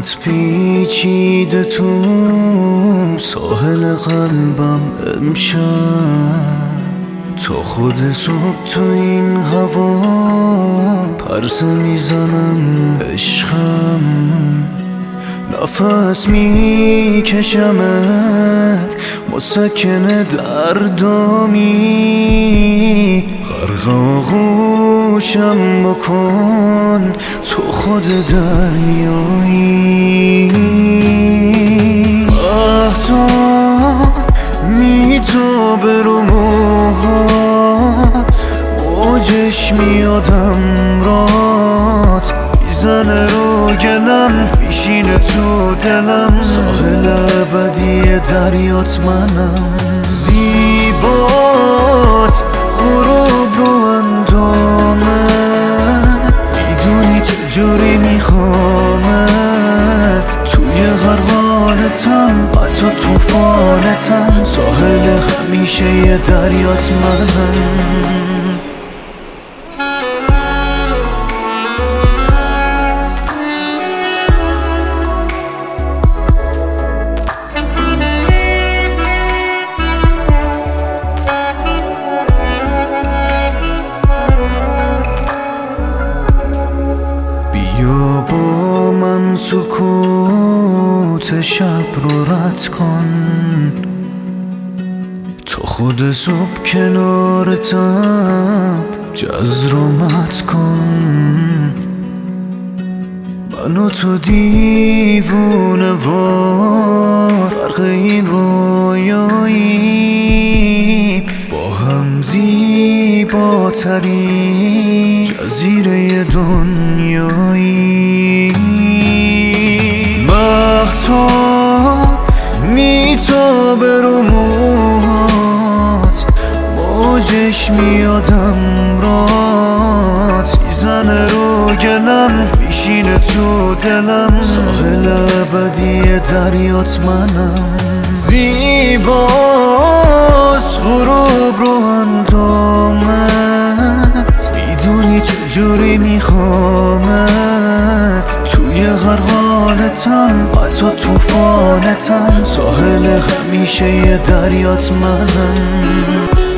موهات پیچیده تو ساحل قلبم امشب، تا خود صبح تو این هوا پرسه میزنم عشقم، نفس میکشمت مسکن دردامی، غرق آغوشم بکن تو خود دریایی. مهتاب میتابه رو موهات، موجش میادم رات، میزنه رو گلم میشینه تو دلم، ساحل ابدی دریات منم. زیباست غروب رو اندامه، میدونی چجوری میخوامت، توی هر حالتم حتی توفانتم، ساحل همیشه یه دریات منم. بیا با من سکوت شب رو رد کن، تا خود صبح کنارتم جز رو مد کن. من و تو دیوونه وار غرق این رویاییم، با هم زیباترین جزیره دنیایی. مهتاب میتابه رو موهات، موجش میادم رات، میزنه رو گلم میشینه تو دلم، ساحل ابدی دریات منم. زیباست غروب رو اندامت، میدونی چجوری میخوامت، توی هر حالتم حتی توفانتم، ساحل همیشه یه دریات منم.